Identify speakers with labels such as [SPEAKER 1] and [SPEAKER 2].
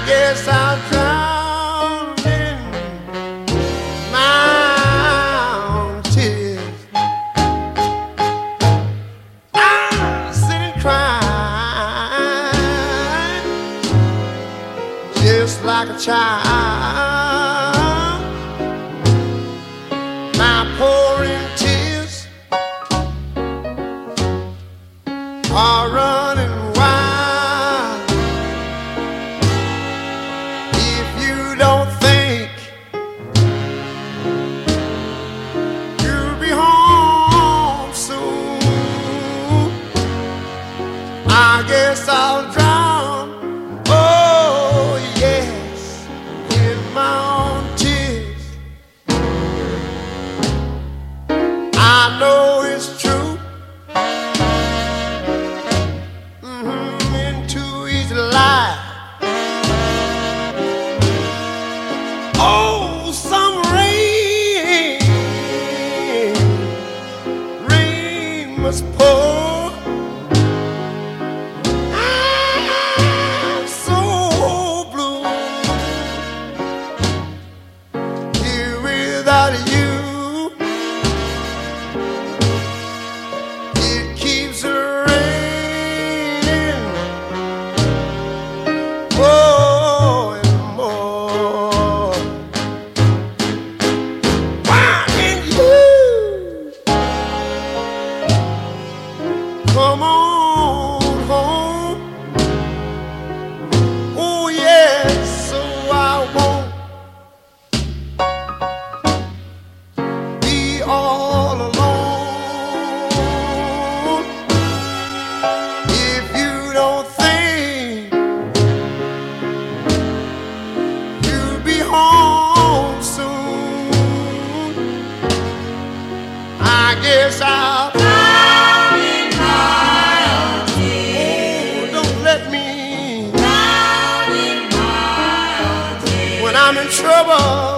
[SPEAKER 1] guess I'll drown in my own tears. I'm sitting crying just like a child. My pouring tears are running wild. If you don't think you'll be home soon, I guess I'll drown, oh yes, in my own tears. I know it's true. Into each lie. Oh, some rain must pour. I'm so blue here without you. It keeps raining more and more. Why can't you come on home? Oh yes, so I won't be all alone. If you don't think you'll be home soon, I guess I'll drown in my own tears. Oh, don't let me drown in my own tears. When I'm in trouble,